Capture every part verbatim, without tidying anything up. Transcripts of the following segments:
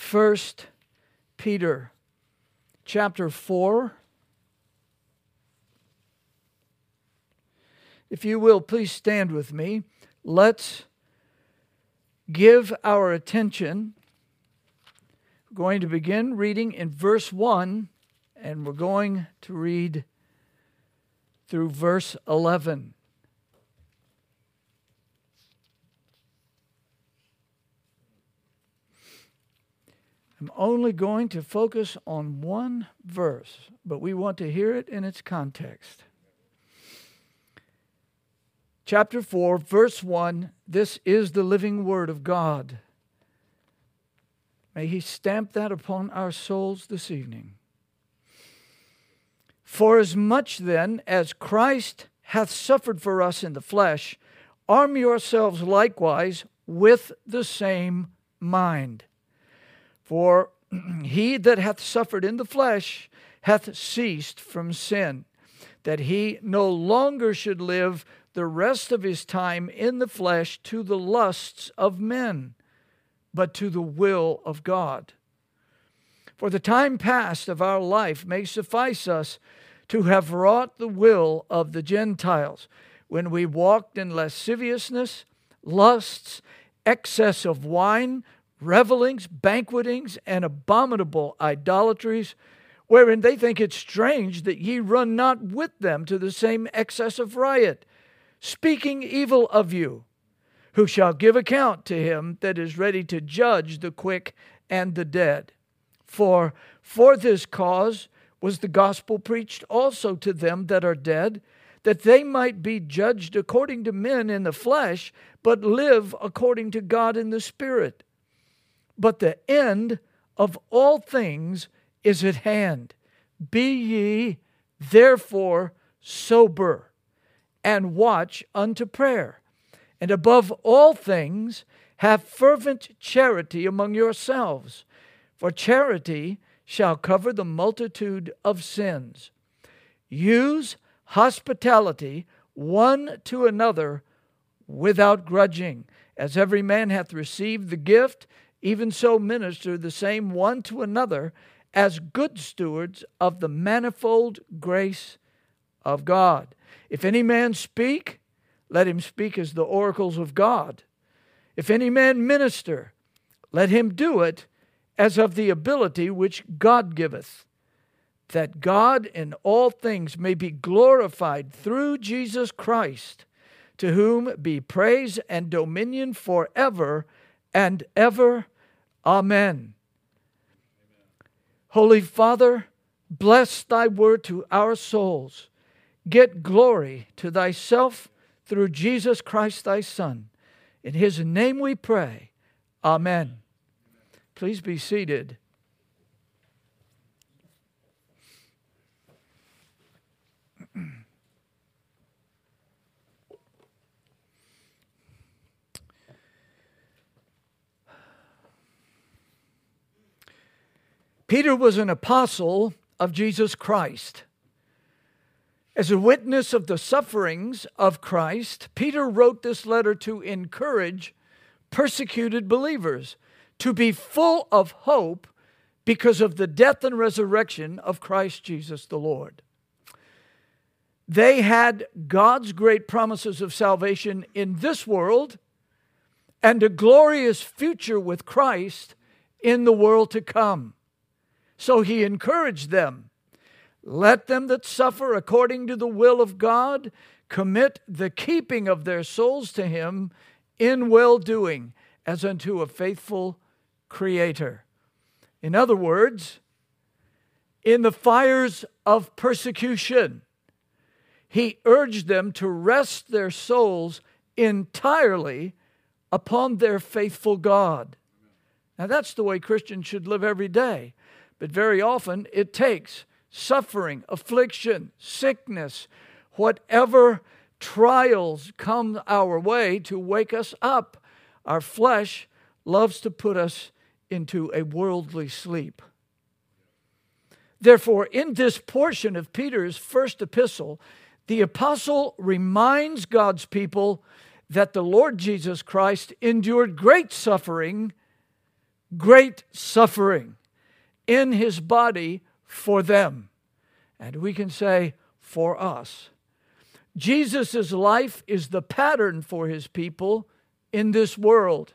First Peter chapter four. If you will, please stand with me. Let's give our attention. We're going to begin reading in verse one, and we're going to read through verse eleven. I'm only going to focus on one verse, but we want to hear it in its context. Chapter four, verse one, this is the living word of God. May He stamp that upon our souls this evening. For as much then as Christ hath suffered for us in the flesh, arm yourselves likewise with the same mind. For he that hath suffered in the flesh hath ceased from sin, that he no longer should live the rest of his time in the flesh to the lusts of men, but to the will of God. For the time past of our life may suffice us to have wrought the will of the Gentiles, when we walked in lasciviousness, lusts, excess of wine, revelings, banquetings, and abominable idolatries, wherein they think it strange that ye run not with them to the same excess of riot, speaking evil of you, who shall give account to him that is ready to judge the quick and the dead. For for this cause was the gospel preached also to them that are dead, that they might be judged according to men in the flesh, but live according to God in the Spirit. But the end of all things is at hand. Be ye therefore sober, and watch unto prayer. And above all things, have fervent charity among yourselves, for charity shall cover the multitude of sins. Use hospitality one to another without grudging, as every man hath received the gift, even so minister the same one to another as good stewards of the manifold grace of God. If any man speak, let him speak as the oracles of God. If any man minister, let him do it as of the ability which God giveth, that God in all things may be glorified through Jesus Christ, to whom be praise and dominion forever and ever. Amen. Amen. Holy Father, bless thy word to our souls. Get glory to thyself through Jesus Christ thy Son. In his name we pray. Amen. Please be seated. Peter was an apostle of Jesus Christ. As a witness of the sufferings of Christ, Peter wrote this letter to encourage persecuted believers to be full of hope because of the death and resurrection of Christ Jesus the Lord. They had God's great promises of salvation in this world and a glorious future with Christ in the world to come. So he encouraged them, let them that suffer according to the will of God commit the keeping of their souls to him in well-doing, as unto a faithful Creator. In other words, in the fires of persecution, he urged them to rest their souls entirely upon their faithful God. Now that's the way Christians should live every day. But very often it takes suffering, affliction, sickness, whatever trials come our way to wake us up. Our flesh loves to put us into a worldly sleep. Therefore, in this portion of Peter's first epistle, the apostle reminds God's people that the Lord Jesus Christ endured great suffering great suffering in his body for them. And we can say, for us. Jesus' life is the pattern for his people in this world.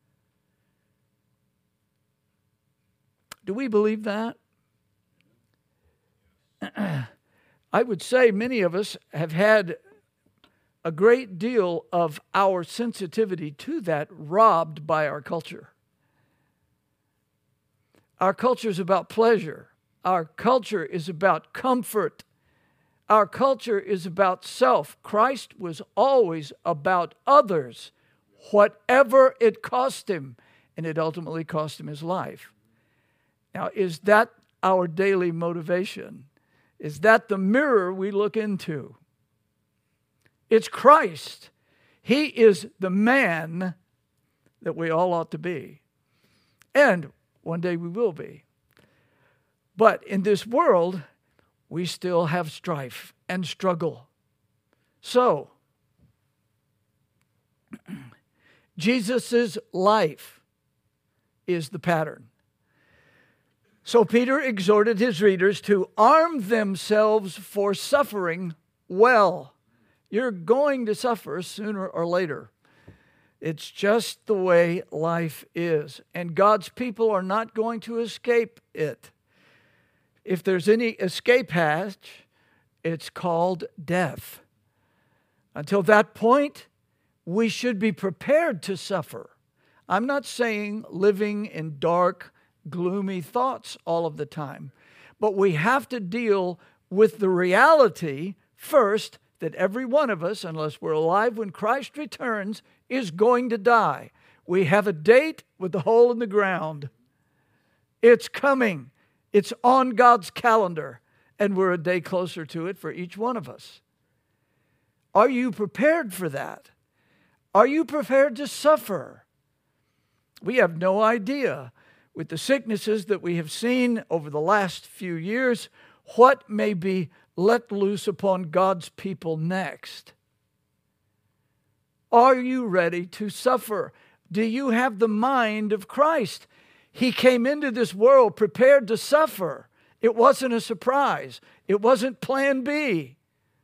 Do we believe that? I would say many of us have had a great deal of our sensitivity to that robbed by our culture. Our culture is about pleasure. Our culture is about comfort. Our culture is about self. Christ was always about others, whatever it cost him, and it ultimately cost him his life. Now, is that our daily motivation? Is that the mirror we look into? It's Christ. He is the man that we all ought to be. And one day we will be. But in this world, we still have strife and struggle. So, Jesus' life is the pattern. So Peter exhorted his readers to arm themselves for suffering well. You're going to suffer sooner or later. It's just the way life is. And God's people are not going to escape it. If there's any escape hatch, it's called death. Until that point, we should be prepared to suffer. I'm not saying living in dark, gloomy thoughts all of the time, but we have to deal with the reality first that every one of us, unless we're alive when Christ returns, is going to die. We have a date with the hole in the ground. It's coming. It's on God's calendar, and we're a day closer to it for each one of us. Are you prepared for that? Are you prepared to suffer? We have no idea, with the sicknesses that we have seen over the last few years, what may be let loose upon God's people next. Are you ready to suffer? Do you have the mind of Christ? He came into this world prepared to suffer. It wasn't a surprise. It wasn't plan B.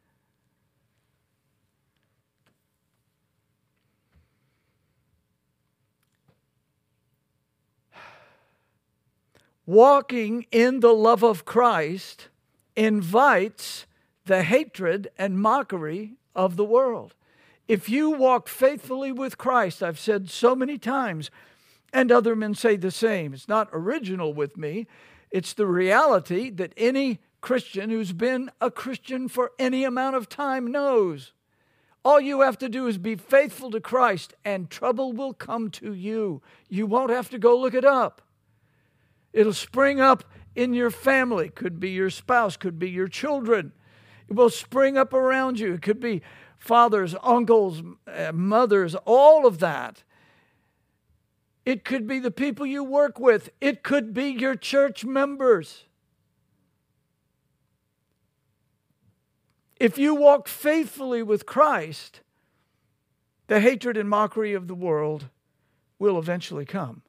Walking in the love of Christ invites the hatred and mockery of the world. If you walk faithfully with Christ, I've said so many times, and other men say the same. It's not original with me. It's the reality that any Christian who's been a Christian for any amount of time knows. All you have to do is be faithful to Christ, and trouble will come to you. You won't have to go look it up. It'll spring up in your family. Could be your spouse, could be your children. It will spring up around you. It could be fathers, uncles, mothers, all of that. It could be the people you work with. It could be your church members. If you walk faithfully with Christ, the hatred and mockery of the world will eventually come.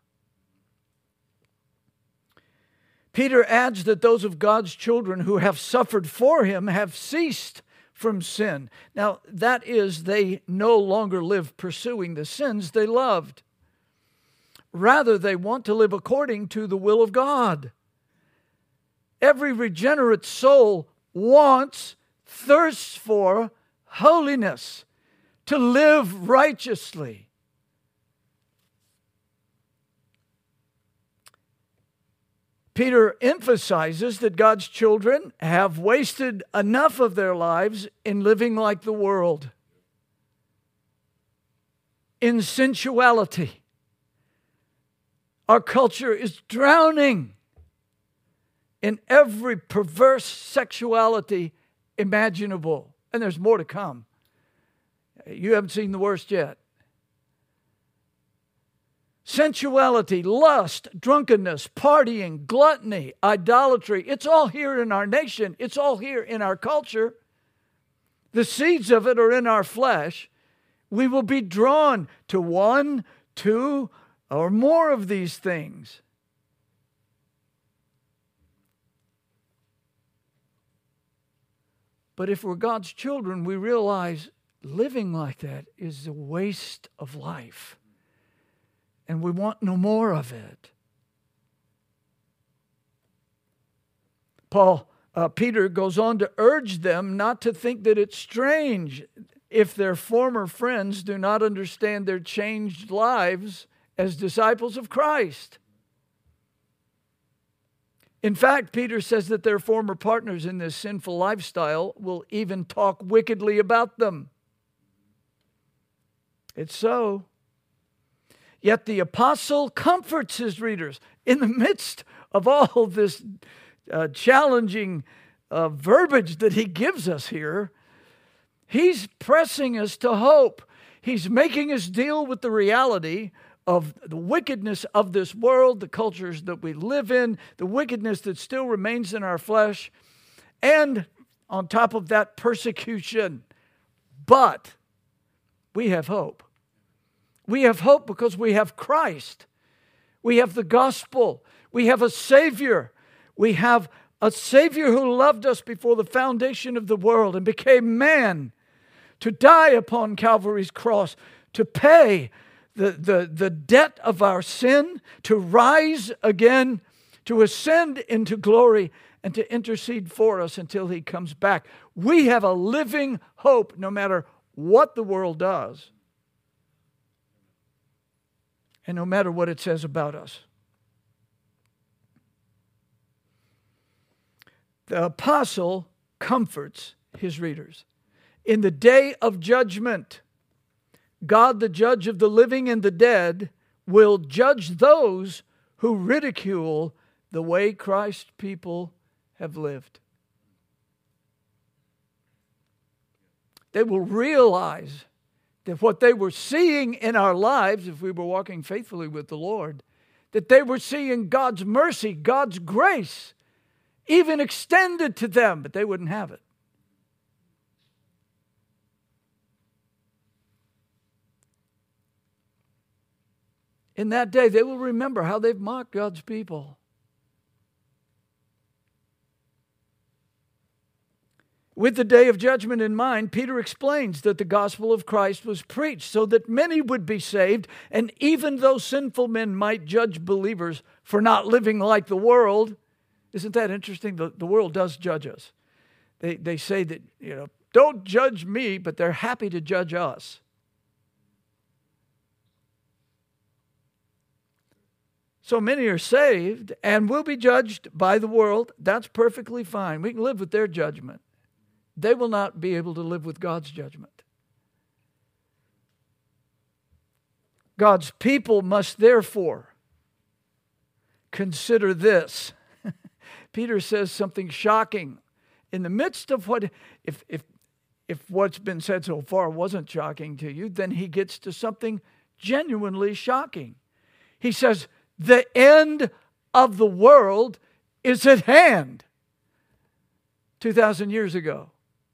Peter adds that those of God's children who have suffered for him have ceased from sin. Now, that is, they no longer live pursuing the sins they loved. Rather, they want to live according to the will of God. Every regenerate soul wants, thirsts for holiness, to live righteously. Peter emphasizes that God's children have wasted enough of their lives in living like the world, in sensuality. Our culture is drowning in every perverse sexuality imaginable. And there's more to come. You haven't seen the worst yet. Sensuality, lust, drunkenness, partying, gluttony, idolatry. It's all here in our nation. It's all here in our culture. The seeds of it are in our flesh. We will be drawn to one, two, or more of these things. But if we're God's children, we realize living like that is a waste of life. And we want no more of it. Paul, uh, Peter goes on to urge them not to think that it's strange if their former friends do not understand their changed lives as disciples of Christ. In fact, Peter says that their former partners in this sinful lifestyle will even talk wickedly about them. It's so. Yet the apostle comforts his readers in the midst of all this uh, challenging uh, verbiage that he gives us here. He's pressing us to hope. He's making us deal with the reality of the wickedness of this world, the cultures that we live in, the wickedness that still remains in our flesh, and on top of that, persecution. But we have hope. We have hope because we have Christ. We have the gospel. We have a Savior. We have a Savior who loved us before the foundation of the world and became man to die upon Calvary's cross, to pay the, the, the debt of our sin, to rise again, to ascend into glory, and to intercede for us until he comes back. We have a living hope no matter what the world does, and no matter what it says about us. The apostle comforts his readers. In the day of judgment, God, the judge of the living and the dead, will judge those who ridicule the way Christ's people have lived. They will realize that what they were seeing in our lives, if we were walking faithfully with the Lord, that they were seeing God's mercy, God's grace, even extended to them, but they wouldn't have it. In that day, they will remember how they've mocked God's people. With the day of judgment in mind, Peter explains that the gospel of Christ was preached so that many would be saved, and even though sinful men might judge believers for not living like the world, isn't that interesting? The, the world does judge us. They, they say that, you know, don't judge me, but they're happy to judge us. So many are saved and will be judged by the world. That's perfectly fine. We can live with their judgment. They will not be able to live with God's judgment. God's people must therefore consider this. Peter says something shocking. In the midst of what, if, if, if what's been said so far wasn't shocking to you, then he gets to something genuinely shocking. He says, the end of the world is at hand. two thousand years ago.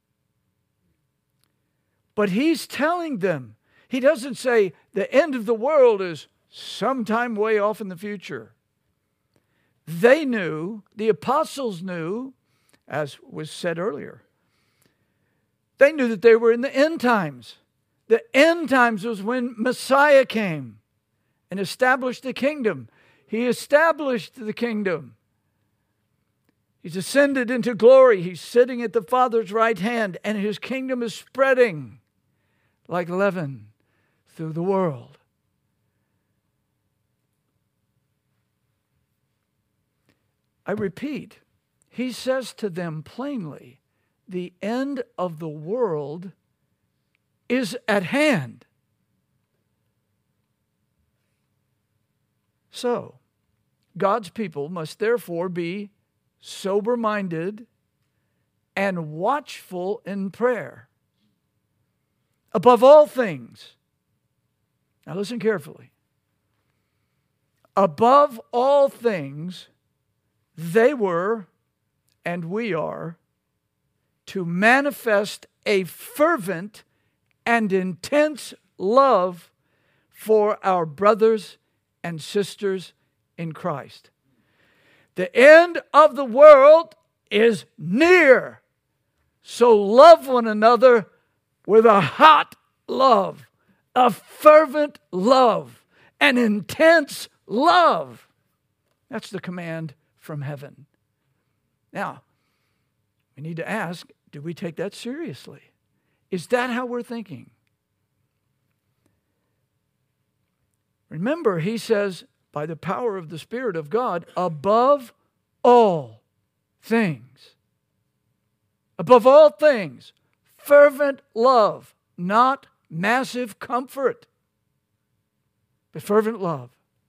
But he's telling them, he doesn't say the end of the world is sometime way off in the future. They knew, the apostles knew, as was said earlier, they knew that they were in the end times. The end times was when Messiah came and established the kingdom. He established the kingdom. He's ascended into glory. He's sitting at the Father's right hand, and his kingdom is spreading like leaven through the world. I repeat, he says to them plainly, the end of the world is at hand. So, God's people must therefore be sober-minded and watchful in prayer. Above all things, now listen carefully, above all things, they were, and we are, to manifest a fervent and intense love for our brothers and sisters in Christ. The end of the world is near. So love one another with a hot love, a fervent love, an intense love. That's the command from heaven. Now, we need to ask, do we take that seriously? Is that how we're thinking? Remember, he says, by the power of the Spirit of God, above all things. Above all things, fervent love, not massive comfort, but fervent love.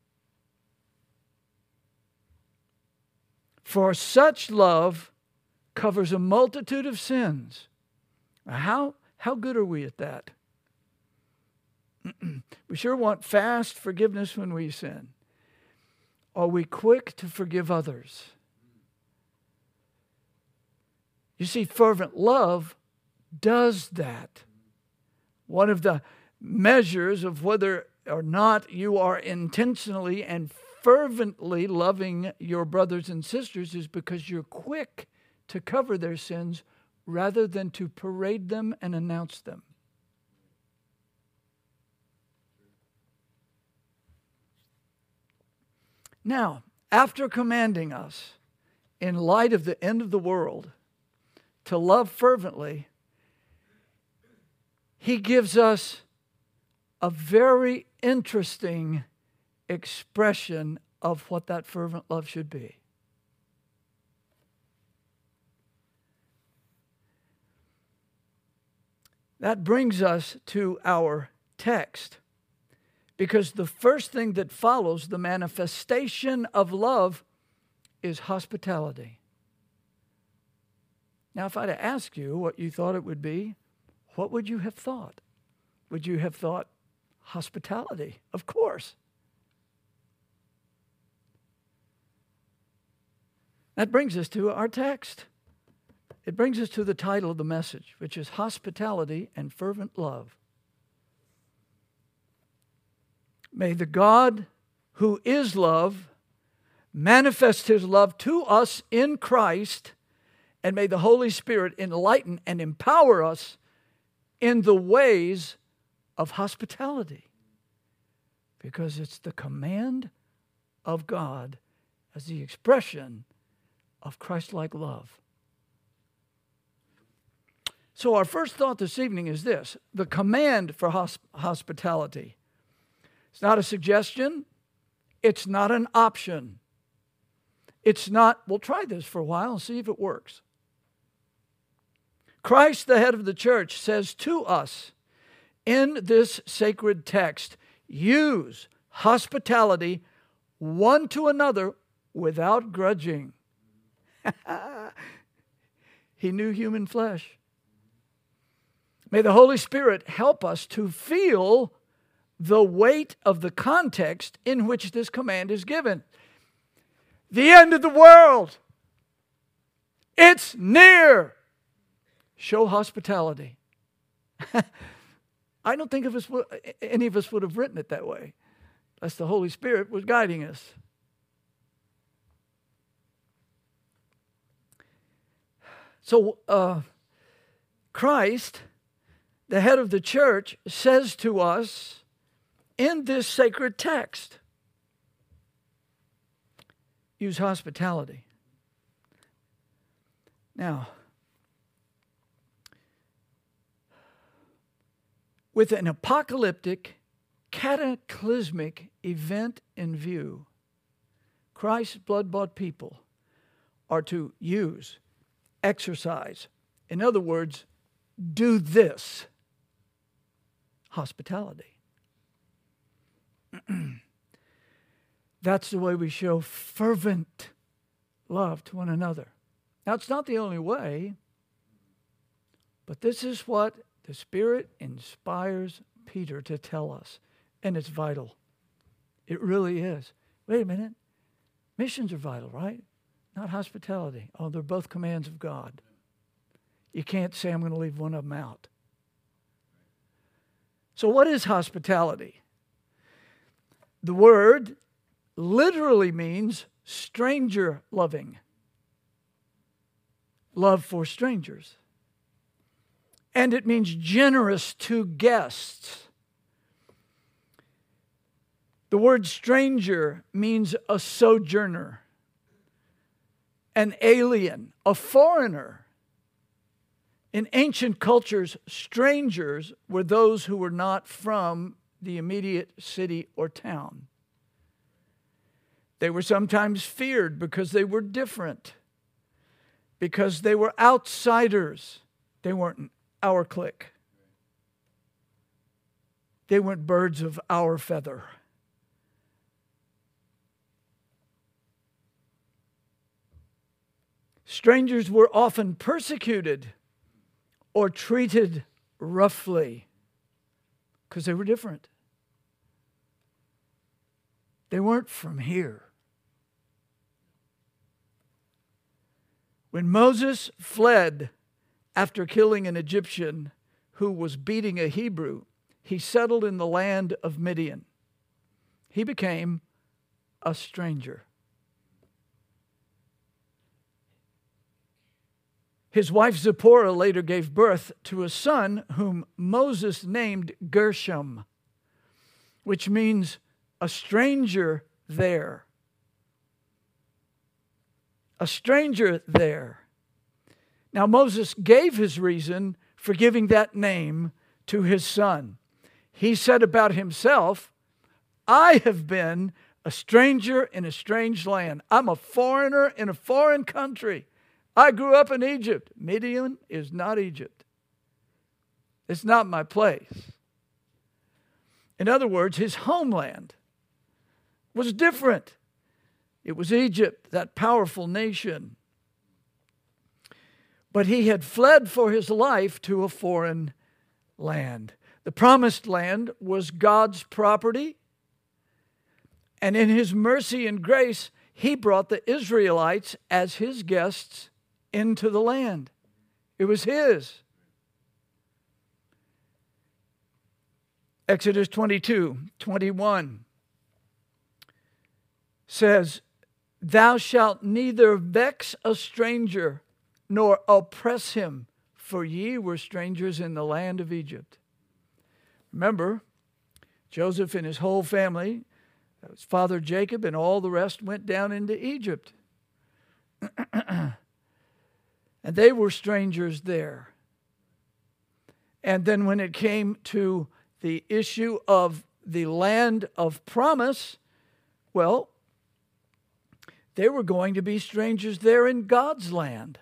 For such love covers a multitude of sins. How, how good are we at that? We sure want fast forgiveness when we sin. Are we quick to forgive others? You see, fervent love does that. One of the measures of whether or not you are intentionally and fervently loving your brothers and sisters is because you're quick to cover their sins rather than to parade them and announce them. Now, after commanding us, in light of the end of the world, to love fervently, he gives us a very interesting expression of what that fervent love should be. That brings us to our text, because the first thing that follows the manifestation of love is hospitality. Now, if I'd asked you what you thought it would be, what would you have thought? Would you have thought hospitality? Of course. That brings us to our text. It brings us to the title of the message, which is Hospitality and Fervent Love. May the God who is love manifest his love to us in Christ, and may the Holy Spirit enlighten and empower us in the ways of hospitality, because it's the command of God as the expression of Christ-like love. So our first thought this evening is this: the command for hosp- hospitality. It's not a suggestion. It's not an option. It's not, we'll try this for a while and see if it works. Christ, the head of the church, says to us in this sacred text, use hospitality one to another without grudging. He knew human flesh. May the Holy Spirit help us to feel the weight of the context in which this command is given. The end of the world. It's near. Show hospitality. I don't think of us, any of us would have written it that way, unless the Holy Spirit was guiding us. So, uh, Christ, the head of the church, says to us in this sacred text, use hospitality. Now, with an apocalyptic, cataclysmic event in view, Christ's blood-bought people are to use, exercise, in other words, do this, hospitality. That's the way we show fervent love to one another. Now, it's not the only way, but this is what the Spirit inspires Peter to tell us, and it's vital. It really is. Wait a minute. Missions are vital, right? Not hospitality. Oh, they're both commands of God. You can't say I'm going to leave one of them out. So what is hospitality? The word literally means stranger loving. Love for strangers. And it means generous to guests. The word stranger means a sojourner, an alien, a foreigner. In ancient cultures, strangers were those who were not from the immediate city or town. They were sometimes feared because they were different, because they were outsiders. They weren't our clique. They weren't birds of our feather. Strangers were often persecuted or treated roughly because they were different. They weren't from here. When Moses fled after killing an Egyptian who was beating a Hebrew, he settled in the land of Midian. He became a stranger. His wife Zipporah later gave birth to a son whom Moses named Gershom, which means a stranger there. A stranger there. Now Moses gave his reason for giving that name to his son. He said about himself, I have been a stranger in a strange land. I'm a foreigner in a foreign country. I grew up in Egypt. Midian is not Egypt. It's not my place. In other words, his homeland was different. It was Egypt, that powerful nation. But he had fled for his life to a foreign land. The promised land was God's property. And in his mercy and grace, he brought the Israelites as his guests into the land. It was his. Exodus twenty-two, twenty-one says, Thou shalt neither vex a stranger nor oppress him, for ye were strangers in the land of Egypt. Remember, Joseph and his whole family, his father Jacob and all the rest, went down into Egypt. And they were strangers there. And then when it came to the issue of the land of promise, well, they were going to be strangers there in God's land.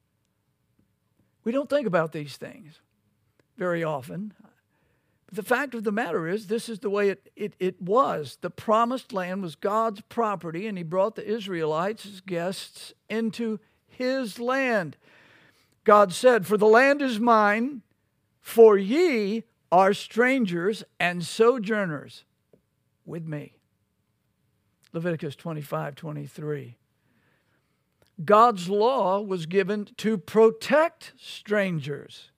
We don't think about these things very often. But the fact of the matter is, this is the way it, it, it was. The promised land was God's property, and he brought the Israelites as guests into his land. God said, For the land is mine, for ye are strangers and sojourners with me. Leviticus twenty-five, twenty-three. God's law was given to protect strangers.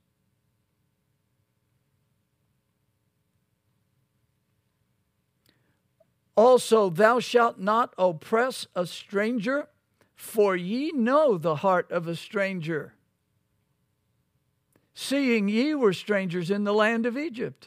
Also, thou shalt not oppress a stranger, for ye know the heart of a stranger, seeing ye were strangers in the land of Egypt.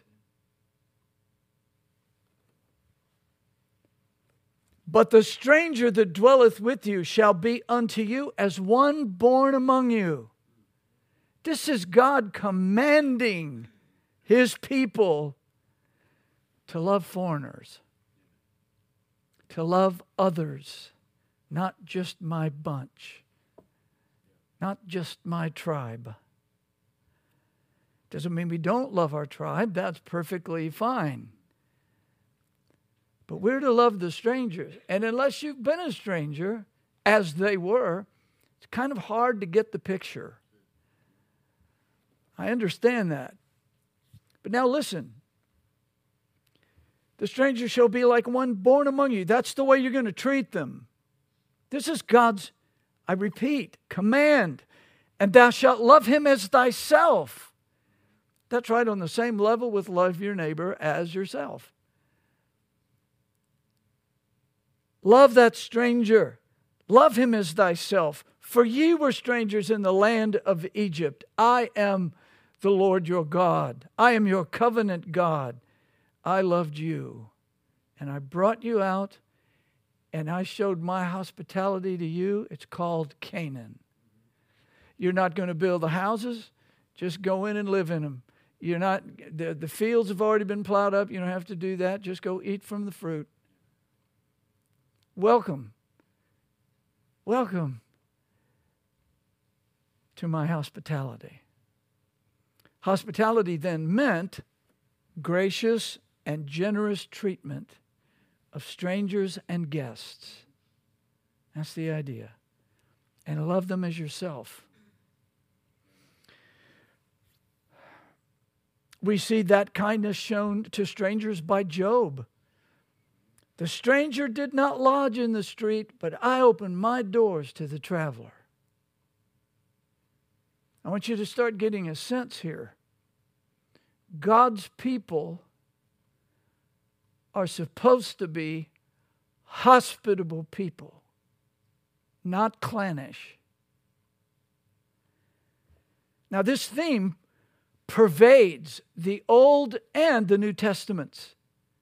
But the stranger that dwelleth with you shall be unto you as one born among you. This is God commanding his people to love foreigners, to love others, not just my bunch, not just my tribe. Doesn't mean we don't love our tribe. That's perfectly fine. But we're to love the strangers. And unless you've been a stranger, as they were, it's kind of hard to get the picture. I understand that. But now listen. The stranger shall be like one born among you. That's the way you're going to treat them. This is God's, I repeat, command. And thou shalt love him as thyself. That's right on the same level with love your neighbor as yourself. Love that stranger. Love him as thyself. For ye were strangers in the land of Egypt. I am the Lord your God. I am your covenant God. I loved you, and I brought you out, and I showed my hospitality to you. It's called Canaan. You're not going to build the houses. Just go in and live in them. You're not, the, the fields have already been plowed up. You don't have to do that. Just go eat from the fruit. Welcome. Welcome to my hospitality. Hospitality then meant gracious and generous treatment of strangers and guests. That's the idea. And love them as yourself. We see that kindness shown to strangers by Job. The stranger did not lodge in the street, but I opened my doors to the traveler. I want you to start getting a sense here. God's people are supposed to be hospitable people, not clannish. Now, this theme pervades the Old and the New Testaments.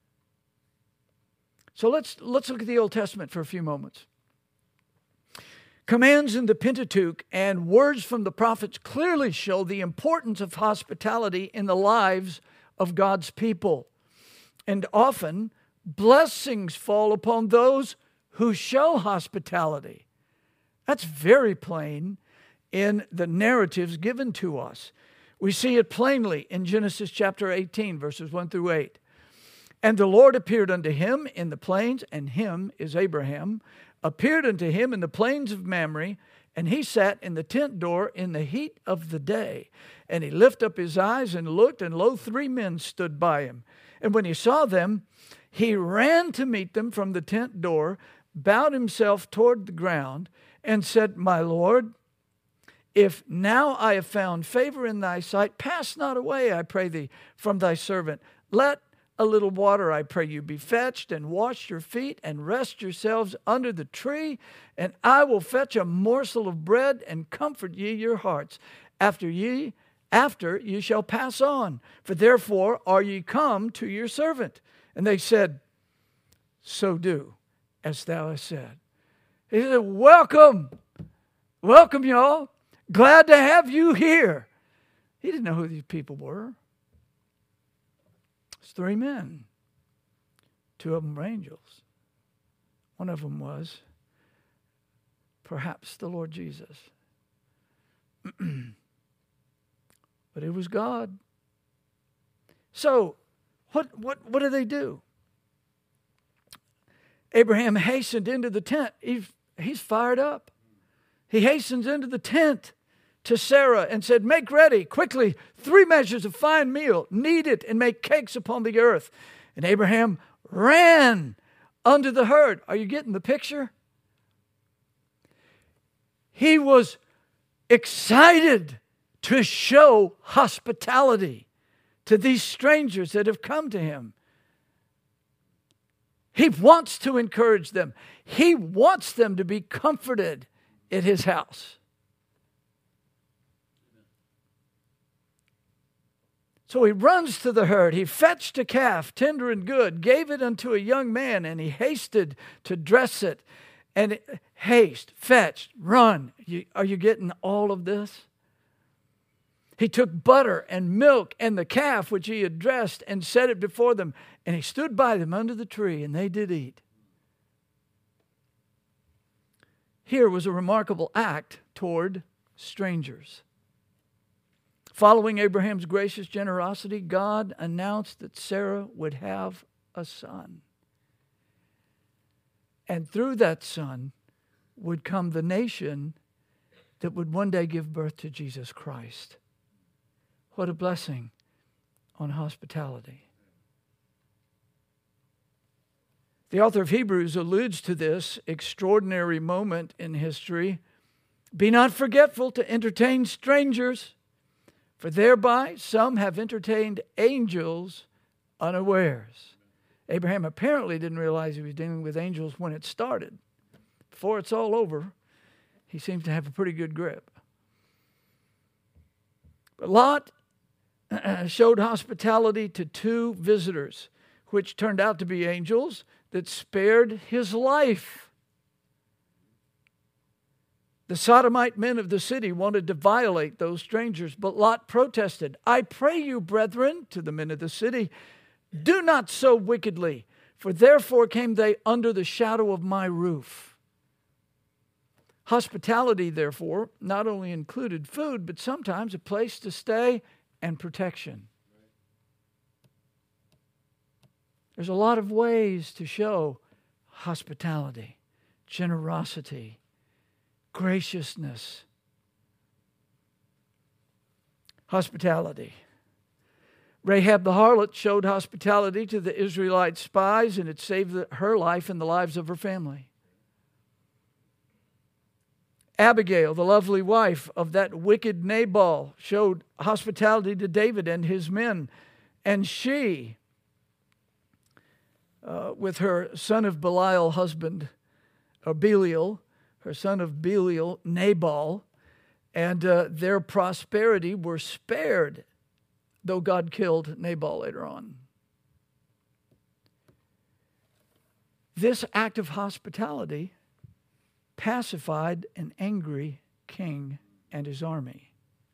So let's let's look at the Old Testament for a few moments. Commands in the Pentateuch and words from the prophets clearly show the importance of hospitality in the lives of God's people. And often, blessings fall upon those who show hospitality. That's very plain in the narratives given to us. We see it plainly in Genesis chapter eighteen, verses one through eight. And the Lord appeared unto him in the plains, and him is Abraham, appeared unto him in the plains of Mamre, and he sat in the tent door in the heat of the day. And he lifted up his eyes and looked, and lo, three men stood by him. And when he saw them, he ran to meet them from the tent door, bowed himself toward the ground, and said, My Lord, if now I have found favor in thy sight, pass not away, I pray thee, from thy servant. Let a little water, I pray you, be fetched, and wash your feet, and rest yourselves under the tree, and I will fetch a morsel of bread, and comfort ye your hearts. After ye, after ye shall pass on, for therefore are ye come to your servant. And they said, So do as thou hast said. He said, Welcome, welcome, y'all. Glad to have you here. He didn't know who these people were. It's three men. Two of them were angels. One of them was perhaps the Lord Jesus. But it was God. So, what, what, what do they do? Abraham hastened into the tent. He's, he's fired up. He hastens into the tent to Sarah and said, Make ready quickly three measures of fine meal, knead it, and make cakes upon the earth. And Abraham ran unto the herd. Are you getting the picture? He was excited to show hospitality to these strangers that have come to him. He wants to encourage them. He wants them to be comforted at his house. So he runs to the herd. He fetched a calf, tender and good, gave it unto a young man, and he hasted to dress it. And it, haste, fetched, run. You, are you getting all of this? He took butter and milk and the calf which he had dressed and set it before them. And he stood by them under the tree, and they did eat. Here was a remarkable act toward strangers. Following Abraham's gracious generosity, God announced that Sarah would have a son. And through that son would come the nation that would one day give birth to Jesus Christ. What a blessing on hospitality. The author of Hebrews alludes to this extraordinary moment in history. Be not forgetful to entertain strangers, for thereby some have entertained angels unawares. Abraham apparently didn't realize he was dealing with angels when it started. Before it's all over, he seems to have a pretty good grip. But Lot showed hospitality to two visitors, which turned out to be angels that spared his life. The sodomite men of the city wanted to violate those strangers, but Lot protested. "I pray you, brethren," to the men of the city, "do not so wickedly, for therefore came they under the shadow of my roof." Hospitality, therefore, not only included food, but sometimes a place to stay and protection. There's a lot of ways to show hospitality, generosity, graciousness. Hospitality. Rahab the harlot showed hospitality to the Israelite spies, and it saved her life and the lives of her family. Abigail, the lovely wife of that wicked Nabal, showed hospitality to David and his men. And she, uh, with her son of Belial husband, or Belial, her son of Belial, Nabal, and uh, their prosperity were spared, though God killed Nabal later on. This act of hospitality pacified an angry king and his army.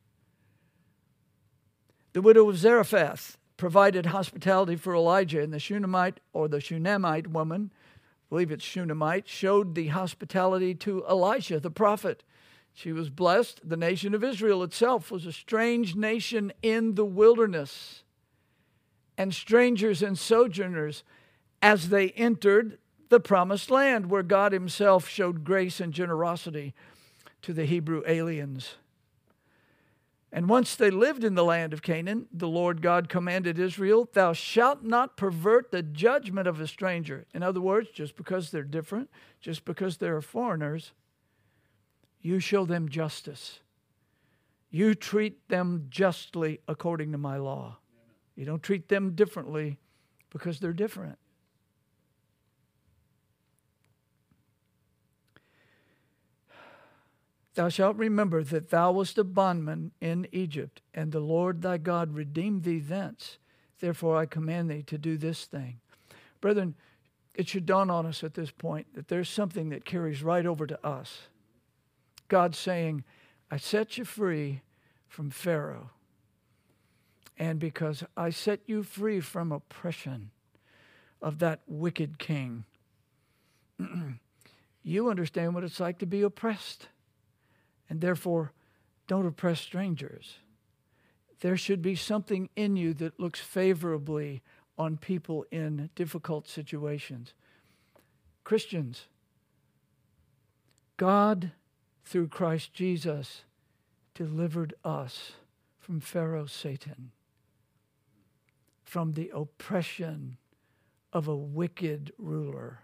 The widow of Zarephath provided hospitality for Elijah, and the Shunammite, or the Shunammite woman, I believe it's Shunammite, showed the hospitality to Elisha, the prophet. She was blessed. The nation of Israel itself was a strange nation in the wilderness, and strangers and sojourners as they entered the promised land, where God himself showed grace and generosity to the Hebrew aliens. And once they lived in the land of Canaan, the Lord God commanded Israel, "Thou shalt not pervert the judgment of a stranger." In other words, just because they're different, just because they're foreigners, you show them justice. You treat them justly according to my law. You don't treat them differently because they're different. Thou shalt remember that thou wast a bondman in Egypt, and the Lord thy God redeemed thee thence. Therefore I command thee to do this thing. Brethren, it should dawn on us at this point that there's something that carries right over to us. God saying, I set you free from Pharaoh. And because I set you free from oppression of that wicked king, you understand what it's like to be oppressed. And therefore, don't oppress strangers. There should be something in you that looks favorably on people in difficult situations. Christians, God, through Christ Jesus, delivered us from Pharaoh Satan, from the oppression of a wicked ruler.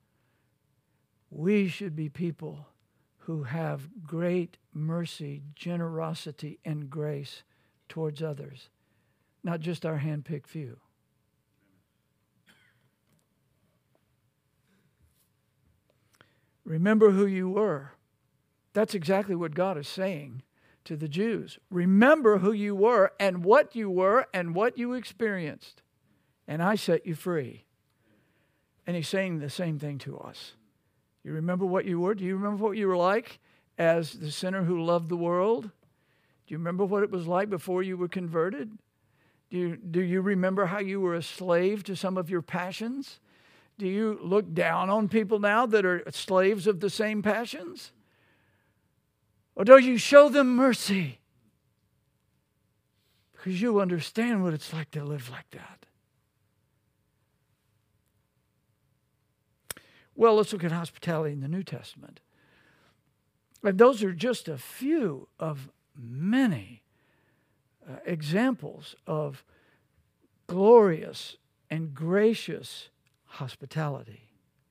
We should be people who have great mercy, generosity, and grace towards others, not just our hand-picked few. Remember who you were. That's exactly what God is saying to the Jews. Remember who you were and what you were and what you experienced. And I set you free. And he's saying the same thing to us. You remember what you were? Do you remember what you were like as the sinner who loved the world? Do you remember what it was like before you were converted? Do you, do you remember how you were a slave to some of your passions? Do you look down on people now that are slaves of the same passions? Or do you show them mercy? Because you understand what it's like to live like that. Well, let's look at hospitality in the New Testament. And those are just a few of many uh, examples of glorious and gracious hospitality.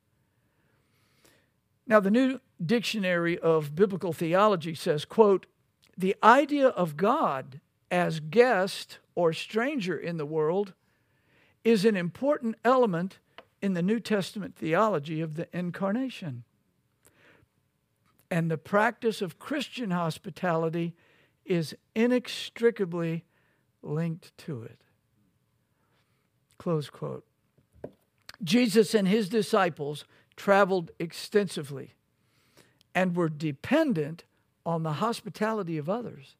Now, the New Dictionary of Biblical Theology says, quote, "The idea of God as guest or stranger in the world is an important element in the New Testament theology of the incarnation. And the practice of Christian hospitality is inextricably linked to it. Close quote. Jesus and his disciples traveled extensively and were dependent on the hospitality of others.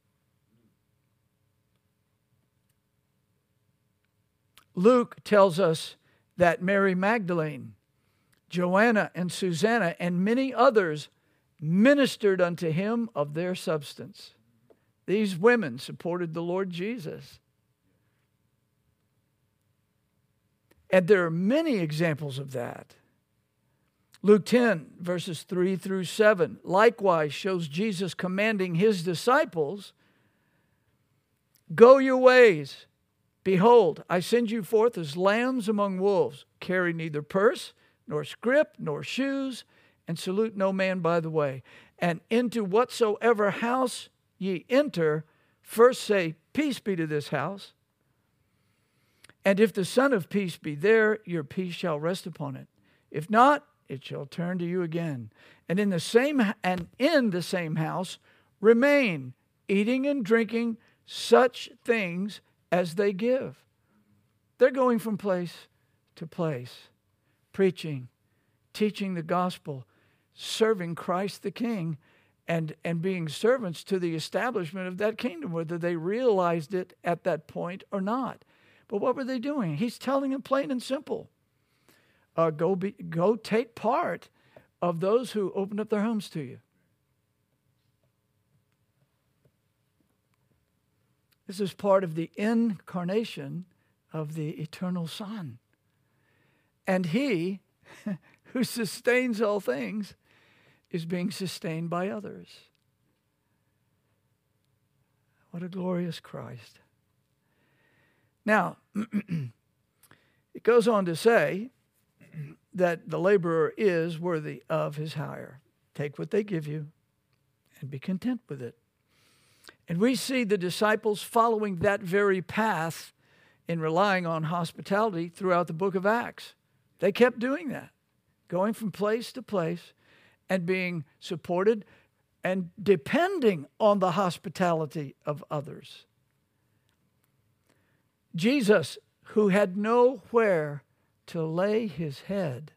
Luke tells us that Mary Magdalene, Joanna and Susanna, and many others ministered unto him of their substance. These women supported the Lord Jesus. And there are many examples of that. Luke ten, verses three through seven, likewise shows Jesus commanding his disciples, "Go your ways. Behold, I send you forth as lambs among wolves. Carry neither purse, nor scrip, nor shoes, and salute no man by the way. And into whatsoever house ye enter, first say, Peace be to this house. And if the Son of Peace be there, your peace shall rest upon it. If not, it shall turn to you again. And in the same and in the same house remain, eating and drinking such things as they give." They're going from place to place, preaching, teaching the gospel, serving Christ the King, and, and being servants to the establishment of that kingdom, whether they realized it at that point or not. But what were they doing? He's telling them plain and simple. Uh, go, be, go take part of those who opened up their homes to you. This is part of the incarnation of the eternal Son. And he, who sustains all things, is being sustained by others. What a glorious Christ. Now, it goes on to say that the laborer is worthy of his hire. Take what they give you and be content with it. And we see the disciples following that very path in relying on hospitality throughout the book of Acts. They kept doing that, going from place to place and being supported and depending on the hospitality of others. Jesus, who had nowhere to lay his head,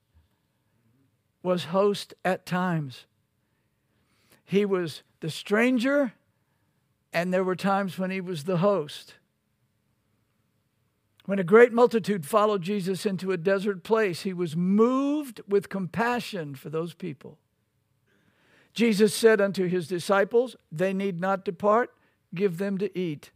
was host at times. He was the stranger, and there were times when he was the host. When a great multitude followed Jesus into a desert place, he was moved with compassion for those people. Jesus said unto his disciples, "They need not depart, give them to eat."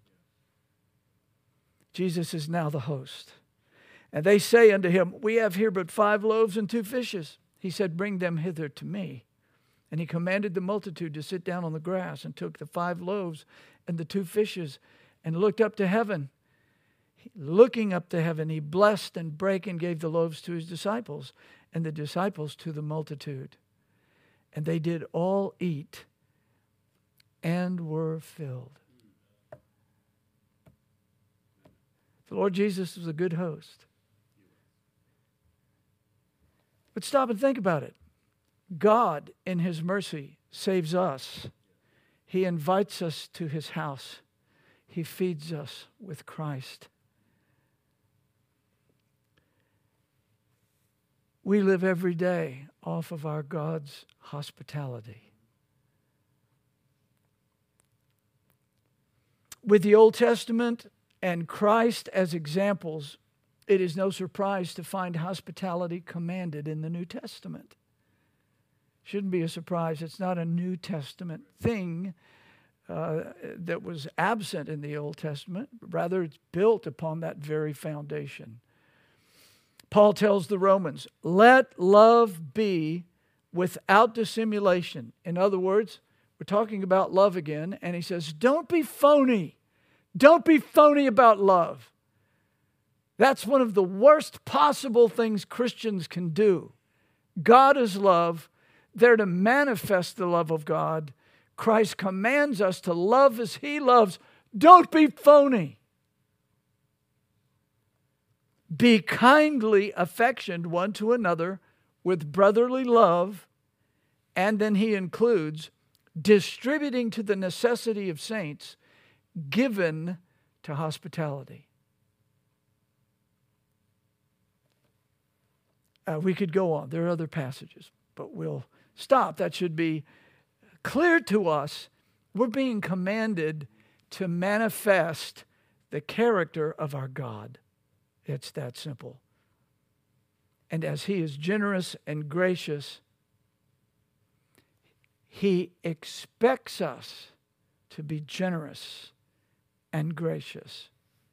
Jesus is now the host. And they say unto him, "We have here but five loaves and two fishes." He said, "Bring them hither to me." And he commanded the multitude to sit down on the grass, and took the five loaves and the two fishes and looked up to heaven. Looking up to heaven, he blessed and brake and gave the loaves to his disciples, and the disciples to the multitude. And they did all eat and were filled. The Lord Jesus was a good host. But stop and think about it. God, in his mercy, saves us. He invites us to his house. He feeds us with Christ. We live every day off of our God's hospitality. With the Old Testament and Christ as examples, it is no surprise to find hospitality commanded in the New Testament. Shouldn't be a surprise. It's not a New Testament thing uh, that was absent in the Old Testament. Rather, it's built upon that very foundation. Paul tells the Romans, "Let love be without dissimulation." In other words, we're talking about love again, and he says, don't be phony. Don't be phony about love. That's one of the worst possible things Christians can do. God is love. They're to manifest the love of God. Christ commands us to love as he loves. Don't be phony. Be kindly affectioned one to another with brotherly love. And then he includes distributing to the necessity of saints, given to hospitality. Uh, we could go on. There are other passages, but we'll stop. That should be clear to us. We're being commanded to manifest the character of our God. It's that simple. And as he is generous and gracious, he expects us to be generous and gracious.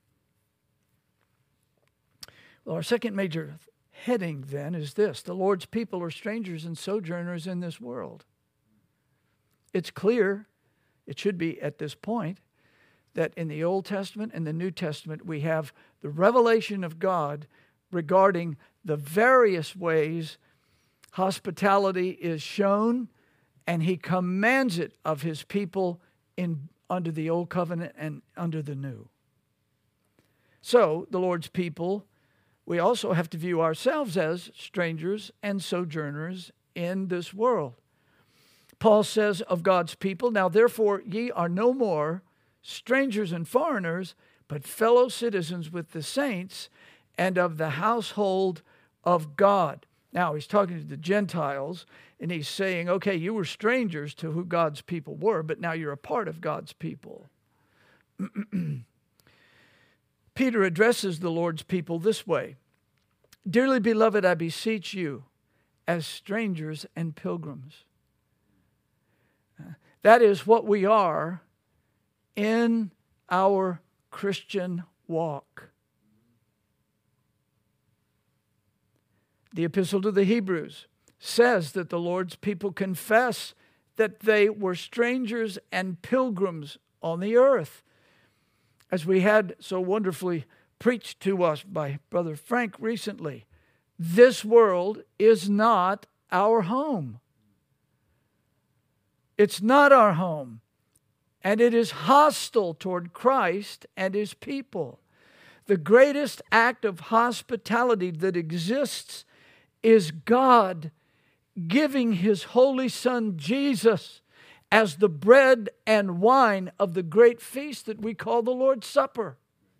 Well, our second major heading then is this: the Lord's people are strangers and sojourners in this world. It's clear, it should be at this point, that in the Old Testament and the New Testament we have the revelation of God regarding the various ways hospitality is shown, and he commands it of his people in under the Old Covenant and under the New. So, the Lord's people, we also have to view ourselves as strangers and sojourners in this world. Paul says of God's people, "Now therefore ye are no more strangers and foreigners, but fellow citizens with the saints and of the household of God." Now he's talking to the Gentiles, and he's saying, okay, you were strangers to who God's people were, but now you're a part of God's people. Peter addresses the Lord's people this way: "Dearly beloved, I beseech you, as strangers and pilgrims." That is what we are in our Christian walk. The Epistle to the Hebrews says that the Lord's people confess that they were strangers and pilgrims on the earth. As we had so wonderfully preached to us by Brother Frank recently, this world is not our home. It's not our home. And it is hostile toward Christ and his people. The greatest act of hospitality that exists is God giving his holy Son Jesus as the bread and wine of the great feast that we call the Lord's Supper.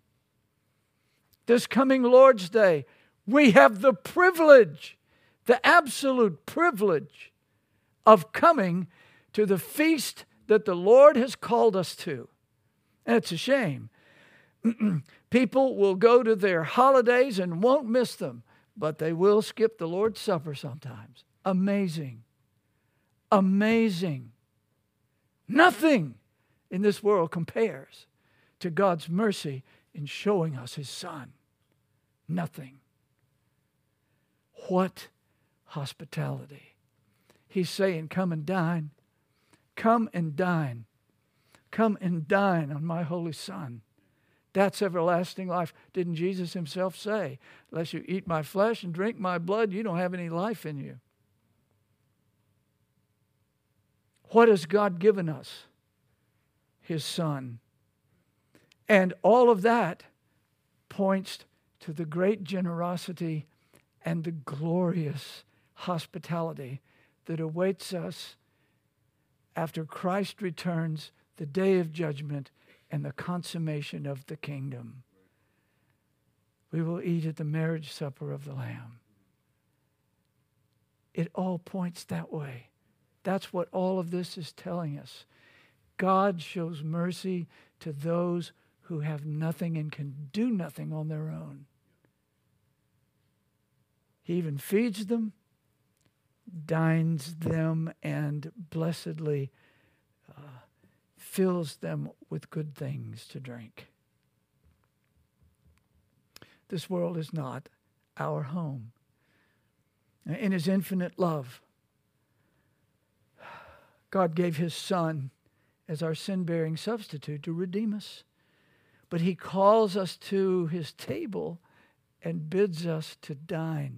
This coming Lord's Day, we have the privilege, the absolute privilege of coming to the feast that the Lord has called us to. And it's a shame. People will go to their holidays and won't miss them, but they will skip the Lord's Supper sometimes. Amazing. Amazing. Nothing in this world compares to God's mercy in showing us his Son. Nothing. What hospitality. He's saying, come and dine. Come and dine. Come and dine on my holy Son. That's everlasting life. Didn't Jesus himself say, unless you eat my flesh and drink my blood, you don't have any life in you? What has God given us? His Son. And all of that points to the great generosity and the glorious hospitality that awaits us after Christ returns, the day of judgment and the consummation of the kingdom. We will eat at the marriage supper of the Lamb. It all points that way. That's what all of this is telling us. God shows mercy to those who have nothing and can do nothing on their own. He even feeds them, dines them, and blessedly uh, fills them with good things to drink. This world is not our home. In his infinite love, God gave his Son as our sin-bearing substitute to redeem us. But he calls us to his table and bids us to dine.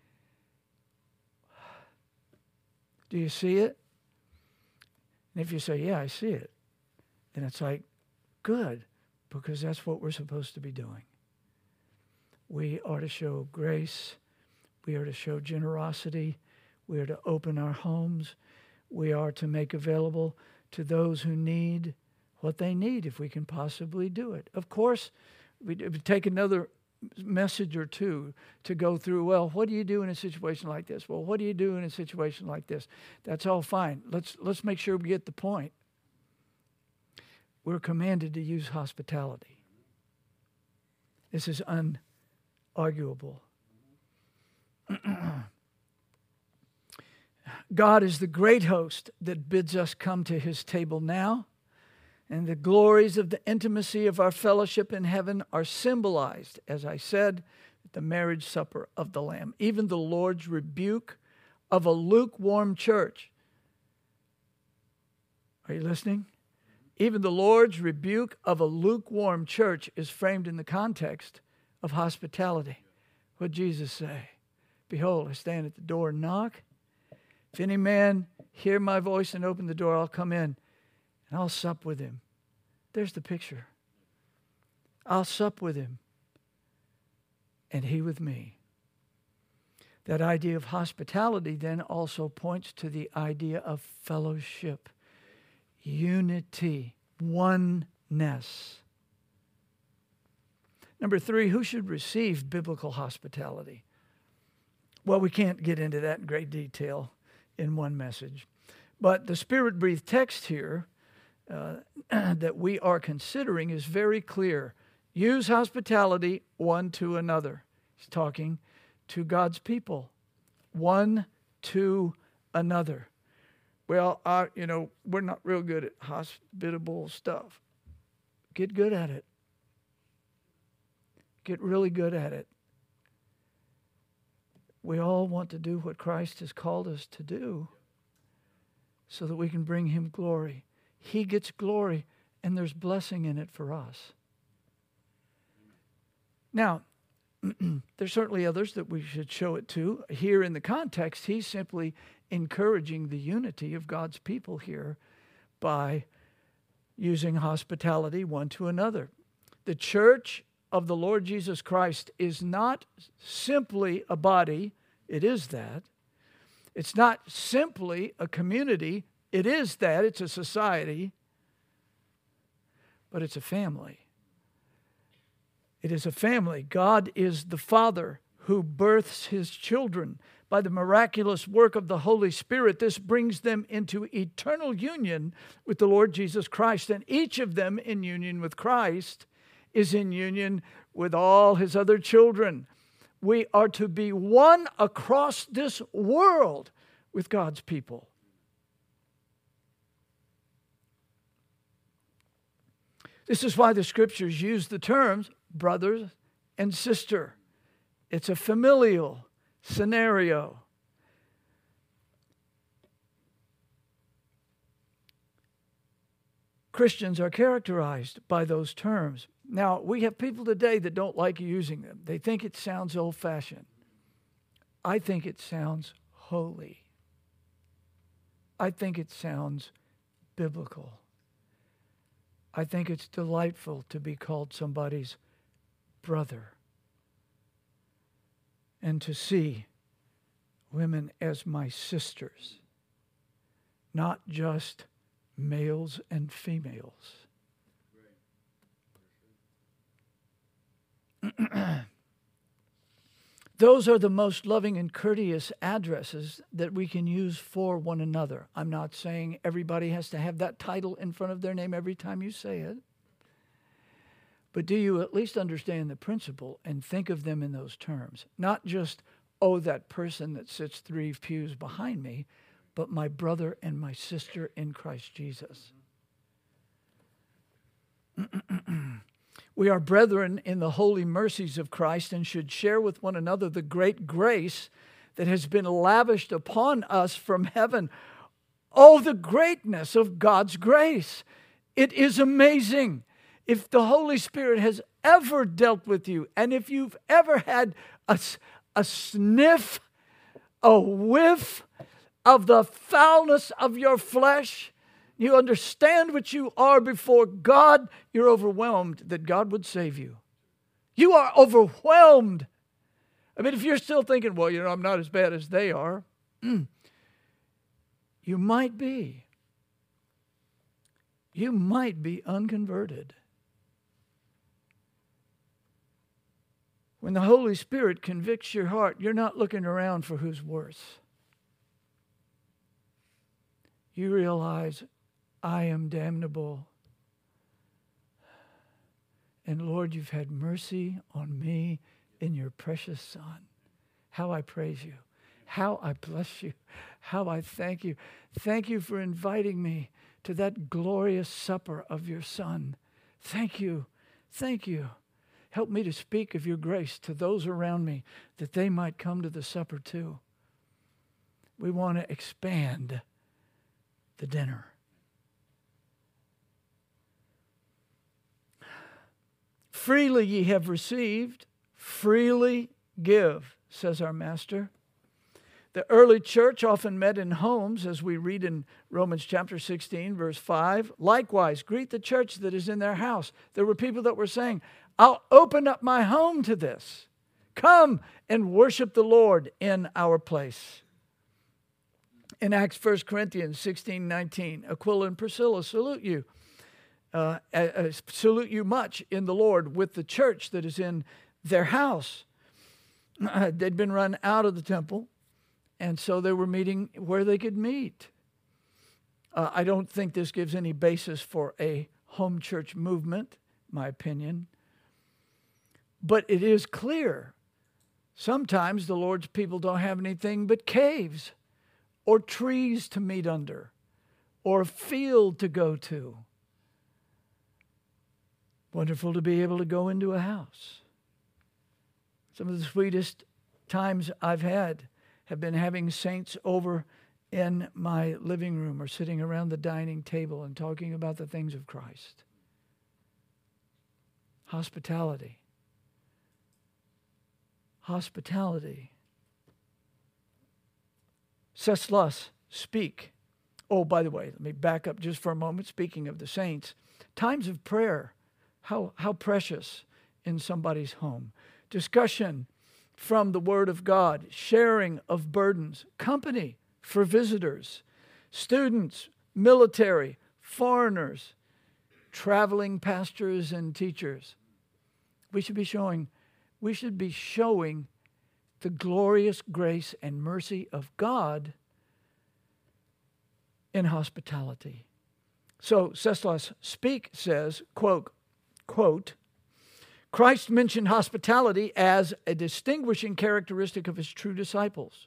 Do you see it? And if you say, yeah, I see it, then it's like, good, because that's what we're supposed to be doing. We are to show grace. We are to show generosity. We are to open our homes. We are to make available to those who need what they need if we can possibly do it. Of course, we would take another message or two to go through, well, what do you do in a situation like this? Well, what do you do in a situation like this? That's all fine. Let's let's make sure we get the point. We're commanded to use hospitality. This is unarguable. God is the great host that bids us come to his table now, and the glories of the intimacy of our fellowship in heaven are symbolized, as I said, at the marriage supper of the Lamb. Even the Lord's rebuke of a lukewarm church. Are you listening? Even the Lord's rebuke of a lukewarm church is framed in the context of hospitality. What did Jesus say? Behold, I stand at the door and knock. If any man hear my voice and open the door, I'll come in and I'll sup with him. There's the picture. I'll sup with him and he with me. That idea of hospitality then also points to the idea of fellowship, unity, oneness. Number three, who should receive biblical hospitality? Well, we can't get into that in great detail in one message. But the Spirit-breathed text here uh, that we are considering is very clear. Use hospitality one to another. He's talking to God's people, one to another. Well, I, you know, we're not real good at hospitable stuff. Get good at it. Get really good at it. We all want to do what Christ has called us to do so that we can bring him glory. He gets glory, and there's blessing in it for us. Now, there's certainly others that we should show it to. Here in the context, he's simply encouraging the unity of God's people here by using hospitality one to another. The church of the Lord Jesus Christ is not simply a body. It is that. It's not simply a community. It is that. It's a society. But it's a family. It is a family. God is the Father who births his children. By the miraculous work of the Holy Spirit, this brings them into eternal union with the Lord Jesus Christ. And each of them in union with Christ is in union with all his other children. We are to be one across this world with God's people. This is why the scriptures use the terms brother and sister. It's a familial scenario. Christians are characterized by those terms. Now, we have people today that don't like using them. They think it sounds old-fashioned. I think it sounds holy. I think it sounds biblical. I think it's delightful to be called somebody's brother and to see women as my sisters, not just males and females. Those are the most loving and courteous addresses that we can use for one another. I'm not saying everybody has to have that title in front of their name every time you say it. But do you at least understand the principle and think of them in those terms? Not just, oh, that person that sits three pews behind me, but my brother and my sister in Christ Jesus. We are brethren in the holy mercies of Christ and should share with one another the great grace that has been lavished upon us from heaven. Oh, the greatness of God's grace. It is amazing. If the Holy Spirit has ever dealt with you, and if you've ever had a, a sniff, a whiff of the foulness of your flesh, you understand what you are before God, you're overwhelmed that God would save you. You are overwhelmed. I mean, if you're still thinking, well, you know, I'm not as bad as they are, mm, you might be. You might be unconverted. When the Holy Spirit convicts your heart, you're not looking around for who's worse. You realize, I am damnable. And Lord, you've had mercy on me in your precious Son. How I praise you. How I bless you. How I thank you. Thank you for inviting me to that glorious supper of your Son. Thank you. Thank you. Help me to speak of your grace to those around me that they might come to the supper too. We want to expand the dinner. Freely ye have received, freely give, says our Master. The early church often met in homes, as we read in Romans chapter sixteen, verse five. Likewise, greet the church that is in their house. There were people that were saying, I'll open up my home to this. Come and worship the Lord in our place. In Acts First Corinthians sixteen nineteen, Aquila and Priscilla salute you. Uh, uh, salute you much in the Lord with the church that is in their house. Uh, they'd been run out of the temple, and so they were meeting where they could meet. Uh, I don't think this gives any basis for a home church movement, my opinion. But it is clear, sometimes the Lord's people don't have anything but caves or trees to meet under or a field to go to. Wonderful to be able to go into a house. Some of the sweetest times I've had have been having saints over in my living room or sitting around the dining table and talking about the things of Christ. Hospitality. Hospitality. Seslas, speak. Oh, by the way, let me back up just for a moment. Speaking of the saints, times of prayer. How, how precious in somebody's home. Discussion from the Word of God. Sharing of burdens. Company for visitors. Students, military, foreigners, traveling pastors and teachers. We should be showing, we should be showing the glorious grace and mercy of God in hospitality. So Seslas Speak says, quote, Quote, Christ mentioned hospitality as a distinguishing characteristic of his true disciples.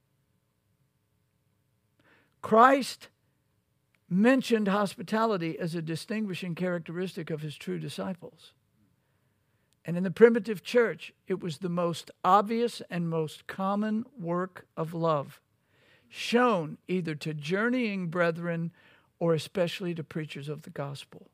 Christ mentioned hospitality as a distinguishing characteristic of his true disciples. And in the primitive church, it was the most obvious and most common work of love, shown either to journeying brethren or especially to preachers of the gospel.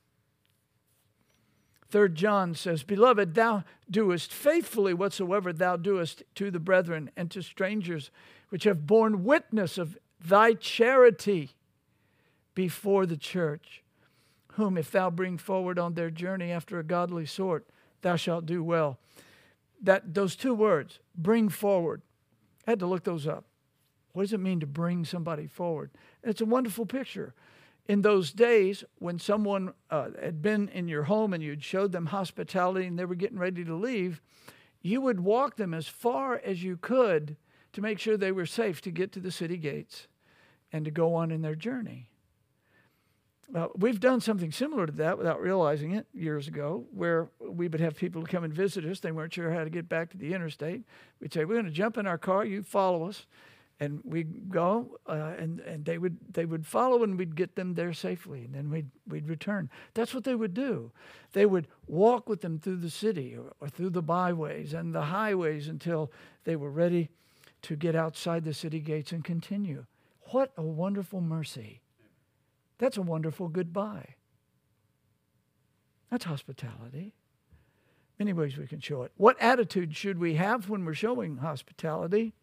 Third John says, Beloved, thou doest faithfully whatsoever thou doest to the brethren and to strangers, which have borne witness of thy charity before the church, whom if thou bring forward on their journey after a godly sort, thou shalt do well. That those two words, bring forward, I had to look those up. What does it mean to bring somebody forward? It's a wonderful picture. In those days, when someone uh, had been in your home and you'd showed them hospitality and they were getting ready to leave, you would walk them as far as you could to make sure they were safe to get to the city gates and to go on in their journey. Uh, we've done something similar to that without realizing it years ago, where we would have people come and visit us. They weren't sure how to get back to the interstate. We'd say, we're going to jump in our car, you follow us. And we'd go, uh, and, and they would they would follow, and we'd get them there safely, and then we'd we'd return. That's what they would do. They would walk with them through the city or, or through the byways and the highways until they were ready to get outside the city gates and continue. What a wonderful mercy. That's a wonderful goodbye. That's hospitality. Many ways we can show it. What attitude should we have when we're showing hospitality?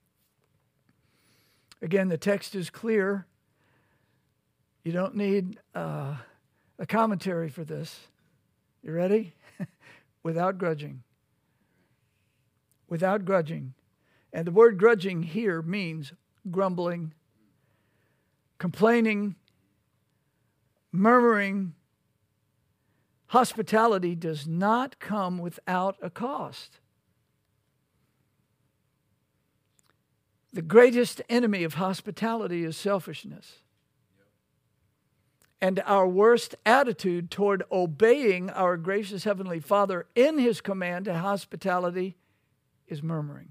Again, the text is clear. You don't need uh, a commentary for this. You ready? without grudging. Without grudging. And the word grudging here means grumbling, complaining, murmuring. Hospitality does not come without a cost. The greatest enemy of hospitality is selfishness. And our worst attitude toward obeying our gracious Heavenly Father in His command to hospitality is murmuring.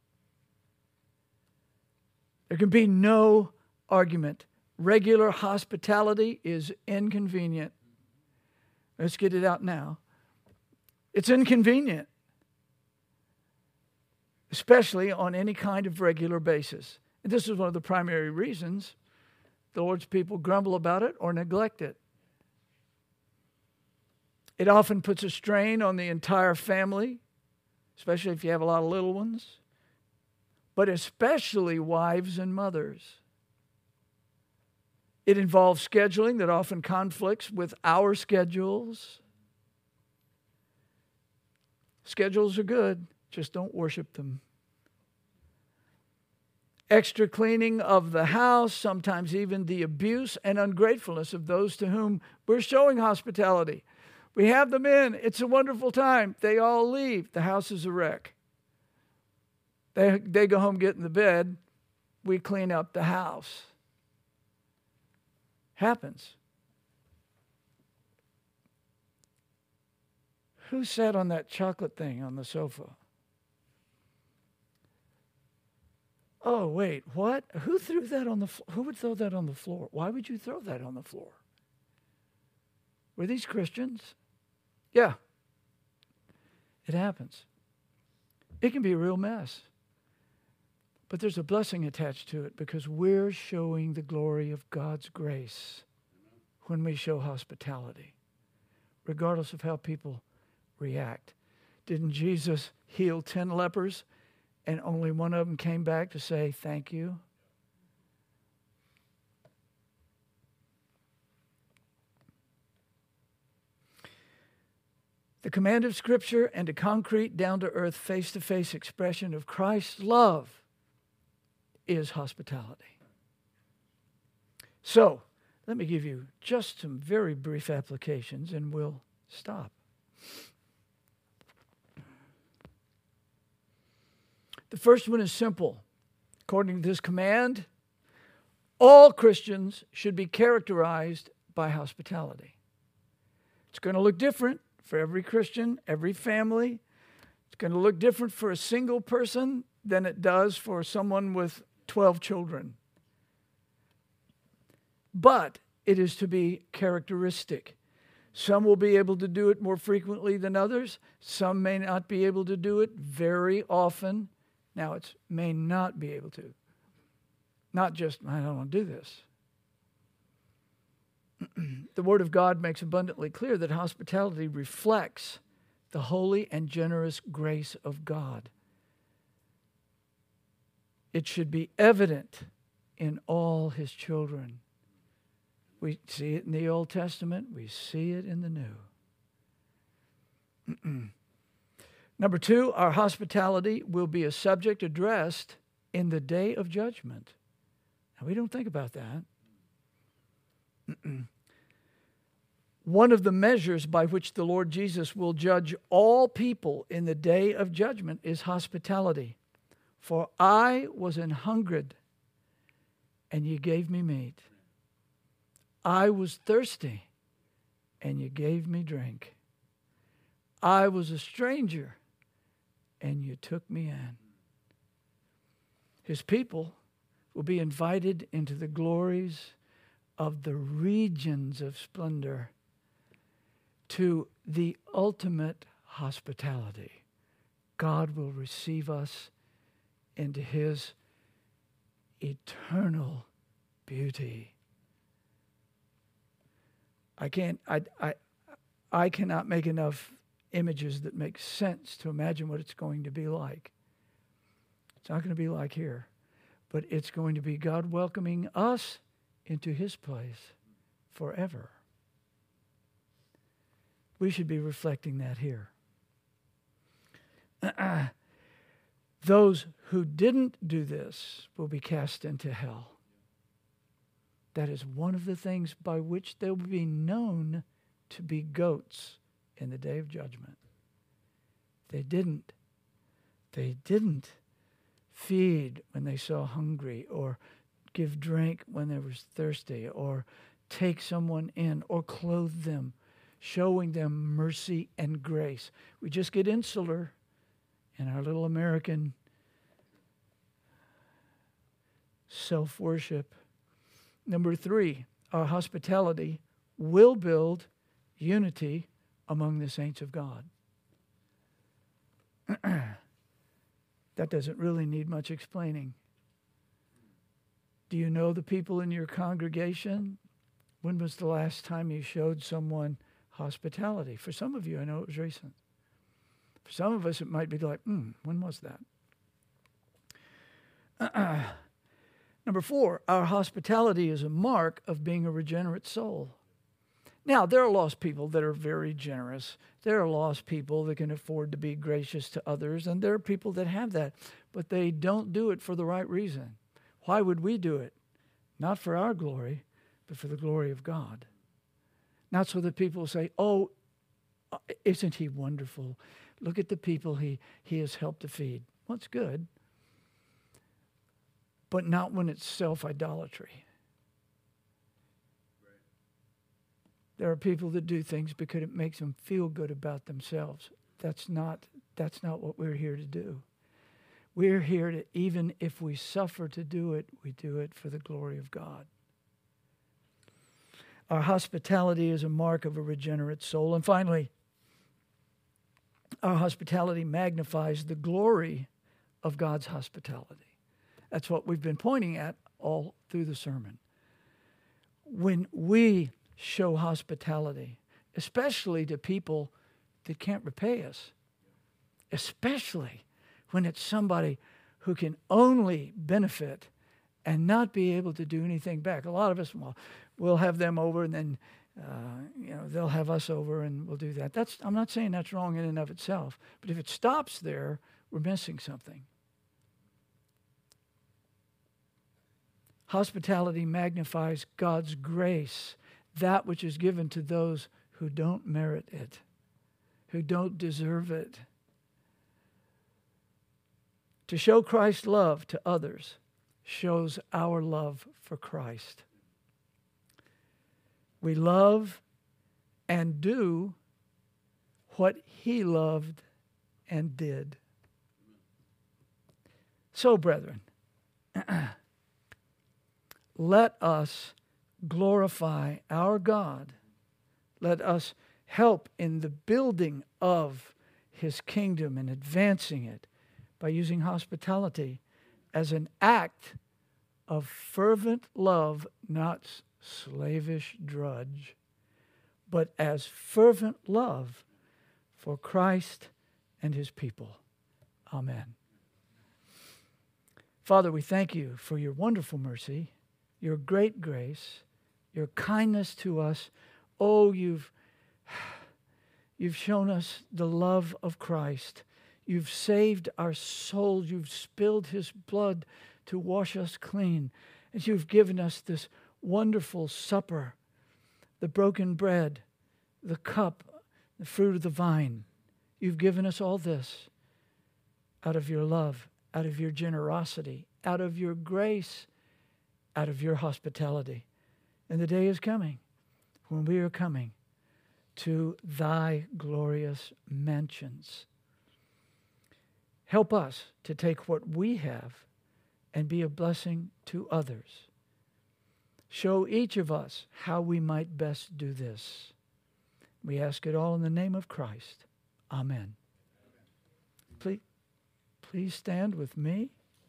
There can be no argument. Regular hospitality is inconvenient. Let's get it out now. It's inconvenient, especially on any kind of regular basis. And this is one of the primary reasons the Lord's people grumble about it or neglect it. It often puts a strain on the entire family, especially if you have a lot of little ones, but especially wives and mothers. It involves scheduling that often conflicts with our schedules. Schedules are good, just don't worship them. Extra cleaning of the house, sometimes even the abuse and ungratefulness of those to whom we're showing hospitality. We have them in. It's a wonderful time. They all leave. The house is a wreck. They, they go home, get in the bed. We clean up the house. Happens. Who sat on that chocolate thing on the sofa? Oh, wait, what? Who threw that on the floor? Who would throw that on the floor? Why would you throw that on the floor? Were these Christians? Yeah. It happens. It can be a real mess. But there's a blessing attached to it because we're showing the glory of God's grace when we show hospitality, regardless of how people react. Didn't Jesus heal ten lepers? And only one of them came back to say, thank you. The command of Scripture and a concrete, down-to-earth, face-to-face expression of Christ's love is hospitality. So, let me give you just some very brief applications and we'll stop. The first one is simple. According to this command, all Christians should be characterized by hospitality. It's going to look different for every Christian, every family. It's going to look different for a single person than it does for someone with twelve children. But it is to be characteristic. Some will be able to do it more frequently than others. Some may not be able to do it very often. Now, it may not be able to. Not just, I don't want to do this. The Word of God makes abundantly clear that hospitality reflects the holy and generous grace of God. It should be evident in all His children. We see it in the Old Testament. We see it in the New. Number two, our hospitality will be a subject addressed in the day of judgment. Now, we don't think about that. One of the measures by which the Lord Jesus will judge all people in the day of judgment is hospitality. For I was an hungered, and you gave me meat. I was thirsty, and you gave me drink. I was a stranger, and you took me in. His people will be invited into the glories of the regions of splendor, to the ultimate hospitality. God will receive us into His eternal beauty. I can't, I, I, I cannot make enough images that make sense to imagine what it's going to be like. It's not going to be like here, but it's going to be God welcoming us into His place forever. We should be reflecting that here. Those who didn't do this will be cast into hell. That is one of the things by which they will be known to be goats in the day of judgment. They didn't. They didn't feed when they saw hungry, or give drink when they were thirsty, or take someone in, or clothe them, showing them mercy and grace. We just get insular in our little American self-worship. Number three, our hospitality will build unity among the saints of God. That doesn't really need much explaining. Do you know the people in your congregation? When was the last time you showed someone hospitality? For some of you, I know it was recent. For some of us, it might be like, hmm, when was that? Uh-uh. Number four, our hospitality is a mark of being a regenerate soul. Now, there are lost people that are very generous. There are lost people that can afford to be gracious to others, and there are people that have that, but they don't do it for the right reason. Why would we do it? Not for our glory, but for the glory of God. Not so that people say, oh, isn't he wonderful? Look at the people he, he has helped to feed. Well, it's good, but not when it's self-idolatry. There are people that do things because it makes them feel good about themselves. That's not, that's not what we're here to do. We're here to, even if we suffer to do it, we do it for the glory of God. Our hospitality is a mark of a regenerate soul. And finally, our hospitality magnifies the glory of God's hospitality. That's what we've been pointing at all through the sermon. When we show hospitality, especially to people that can't repay us, especially when it's somebody who can only benefit and not be able to do anything back. A lot of us, well, we'll have them over, and then uh, you know they'll have us over, and we'll do that. That's I'm not saying that's wrong in and of itself, but if it stops there, we're missing something. Hospitality magnifies God's grace, that which is given to those who don't merit it, who don't deserve it. To show Christ's love to others shows our love for Christ. We love and do what he loved and did. So, brethren, let us glorify our God. Let us help in the building of his kingdom and advancing it by using hospitality as an act of fervent love, not slavish drudge, but as fervent love for Christ and his people. Amen. Father, we thank you for your wonderful mercy, your great grace, your kindness to us. Oh, you've, you've shown us the love of Christ. You've saved our souls. You've spilled his blood to wash us clean. And you've given us this wonderful supper, the broken bread, the cup, the fruit of the vine. You've given us all this out of your love, out of your generosity, out of your grace, out of your hospitality. And the day is coming when we are coming to thy glorious mansions. Help us to take what we have and be a blessing to others. Show each of us how we might best do this. We ask it all in the name of Christ. Amen. Please, please stand with me.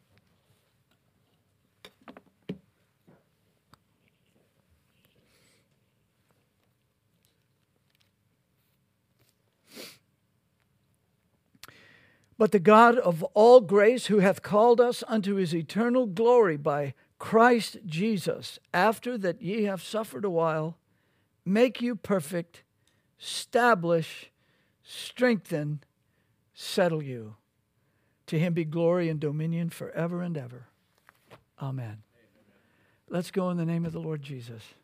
But the God of all grace, who hath called us unto his eternal glory by Christ Jesus, after that ye have suffered a while, make you perfect, establish, strengthen, settle you. To him be glory and dominion forever and ever. Amen. Let's go in the name of the Lord Jesus.